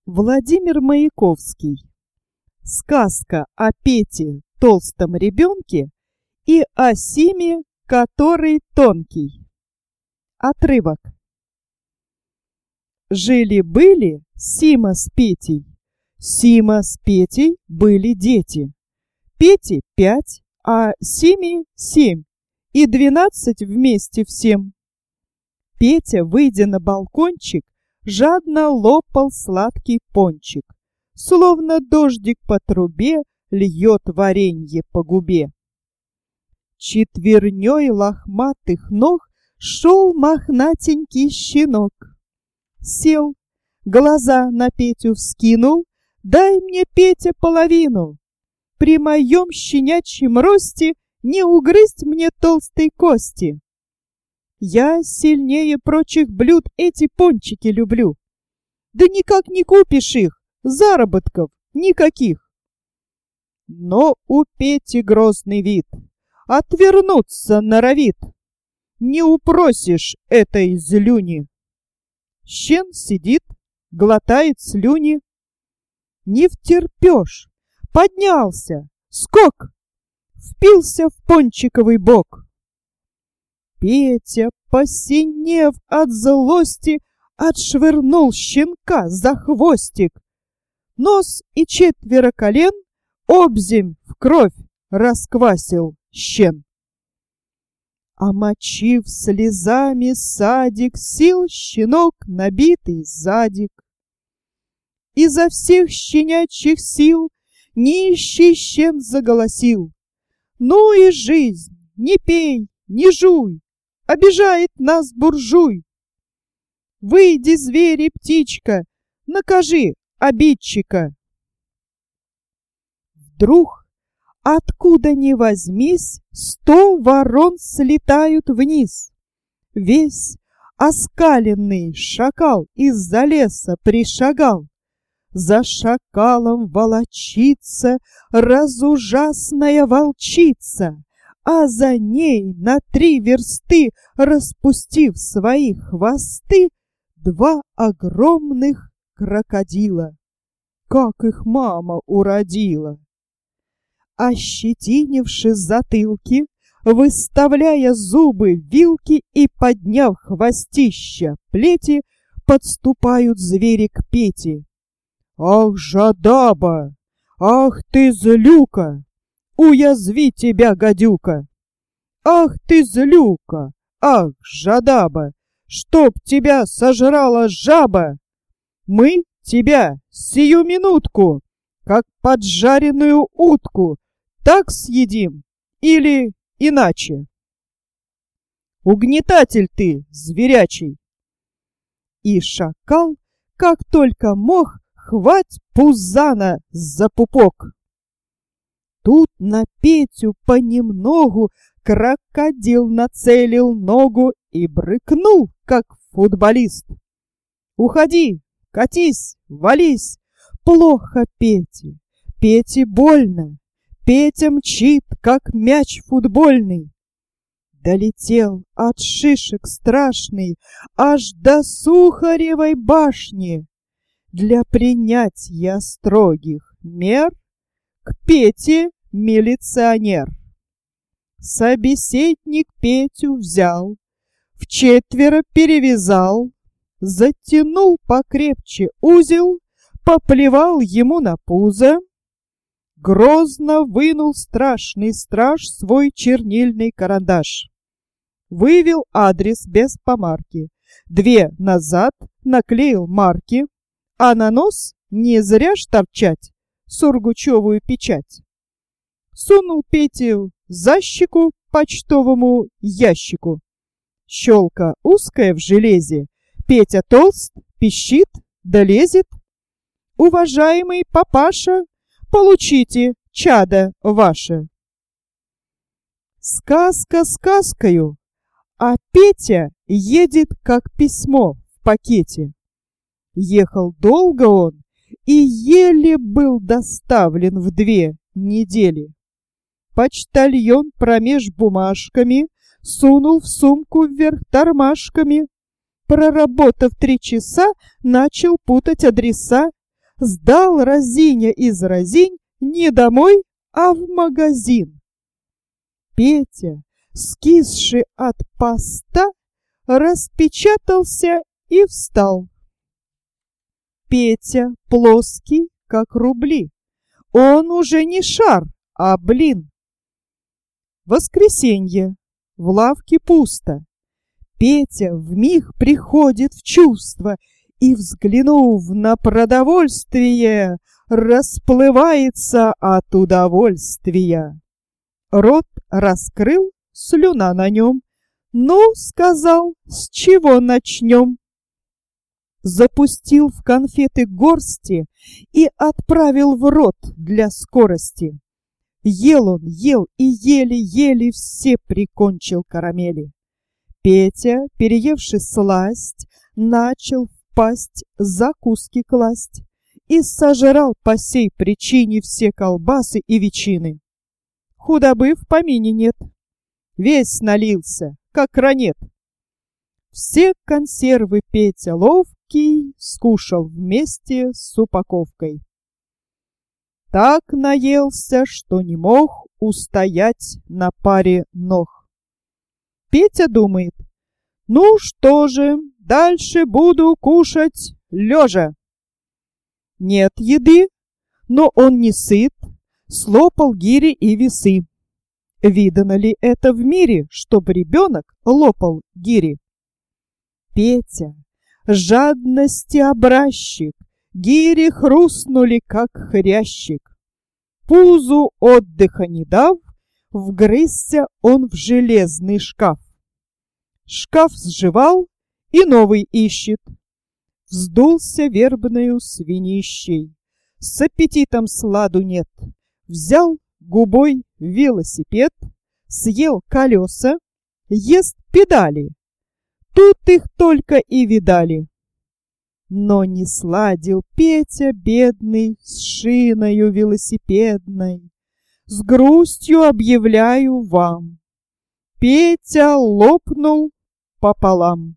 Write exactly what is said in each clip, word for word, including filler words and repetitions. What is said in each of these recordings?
Владимир Маяковский. Сказка о Пете, толстом ребенке, и о Симе, который тонкий. Отрывок. Жили-были Сима с Петей. Сима с Петей были дети. Пете пять, а Симе семь, и двенадцать вместе всем. Петя, выйдя на балкончик, жадно лопал сладкий пончик, словно дождик по трубе льет варенье по губе. Четверней лохматых ног шел мохнатенький щенок. Сел, глаза на Петю вскинул: «Дай мне, Петя, половину! При моем щенячьем росте не угрызть мне толстой кости! Я сильнее прочих блюд эти пончики люблю. Да никак не купишь их, заработков никаких!» Но у Пети грозный вид, отвернуться норовит. Не упросишь этой злюни. Щен сидит, глотает слюни. Не втерпешь, поднялся, скок, впился в пончиковый бок. Петя, посинев от злости, отшвырнул щенка за хвостик. Нос и четверо колен обземь в кровь расквасил щен. Омочив слезами садик, сил щенок набитый задик. Изо всех щенячьих сил нищий щен заголосил: «Ну и жизнь, не пей, не жуй, обижает нас буржуй! Выйди, зверь и птичка, накажи обидчика!» Вдруг, откуда ни возьмись, сто ворон слетают вниз. Весь оскаленный шакал из-за леса пришагал. За шакалом волочится разужасная волчица, а за ней на три версты, распустив свои хвосты, два огромных крокодила. Как их мама уродила! Ощетинивши затылки, выставляя зубы вилки и подняв хвостища плети, подступают звери к Пете. «Ах, жадаба! Ах ты, злюка! Уязви тебя, гадюка! Ах ты, злюка! Ах, жадаба! Чтоб тебя сожрала жаба! Мы тебя сию минутку, как поджаренную утку, так съедим или иначе! Угнетатель ты, зверячий!» И шакал, как только мог, хвать пузана за пупок. Тут на Петю понемногу крокодил нацелил ногу и брыкнул, как футболист. «Уходи, катись, вались! Плохо Пете, Пете больно, Петя мчит, как мяч футбольный!» Долетел от шишек страшный аж до Сухаревой башни. Для принятия строгих мер к Пете милиционер. Собеседник Петю взял, вчетверо перевязал, затянул покрепче узел, поплевал ему на пузо. Грозно вынул страшный страж свой чернильный карандаш. Вывел адрес без помарки, две назад наклеил марки, а на нос не зря ж торчать сургучевую печать. Сунул Петю за щеку почтовому ящику. Щелка узкая в железе, Петя толст, пищит, да лезет. «Уважаемый папаша, получите чадо ваше!» Сказка сказкою, а Петя едет, как письмо в пакете. Ехал долго он и еле был доставлен в две недели. Почтальон промеж бумажками сунул в сумку вверх тормашками. Проработав три часа, начал путать адреса, Сдал разиня из разинь не домой, а в магазин. Петя, скисший от поста, распечатался и встал. Петя плоский, как рубли. Он уже не шар, а блин. Воскресенье. В лавке пусто. Петя вмиг приходит в чувство и, взглянув на продовольствие, расплывается от удовольствия. Рот раскрыл, слюна на нем. Ну, сказал, с чего начнем? Запустил в конфеты горсти и отправил в рот для скорости. Ел он, ел и еле-еле все прикончил карамели. Петя, переевши сласть, начал в пасть закуски класть и сожрал по сей причине все колбасы и ветчины. Худобы в помине нет, весь налился, как ранет. Все консервы Петя ловкий скушал вместе с упаковкой. Так наелся, что не мог устоять на паре ног. Петя думает: ну что же, дальше буду кушать лежа. Нет еды, но он не сыт, слопал гири и весы. Видано ли это в мире, чтоб ребенок лопал гири? Петя, жадности образчик, гири хрустнули, как хрящик. Пузу отдыха не дав, вгрызся он в железный шкаф. Шкаф сживал и новый ищет. Вздулся вербною свинищей, с аппетитом сладу нет. Взял губой велосипед, съел колеса, ест педали. Тут их только и видали. Но не сладил Петя, бедный, с шиною велосипедной. С грустью объявляю вам: Петя лопнул пополам.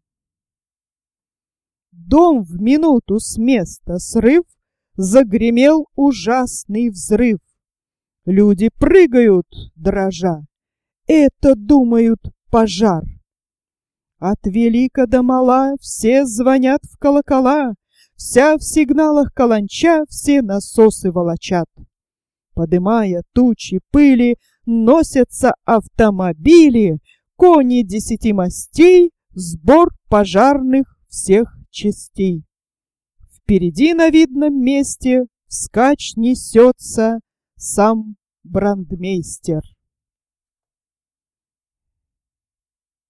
Дом в минуту с места срыв, загремел ужасный взрыв. Люди прыгают, дрожа. Это, думают, пожар. От велика до мала все звонят в колокола, вся в сигналах каланча, все насосы волочат. Подымая тучи пыли, носятся автомобили, кони десяти мастей, сбор пожарных всех частей. Впереди на видном месте вскачь несется сам брандмейстер.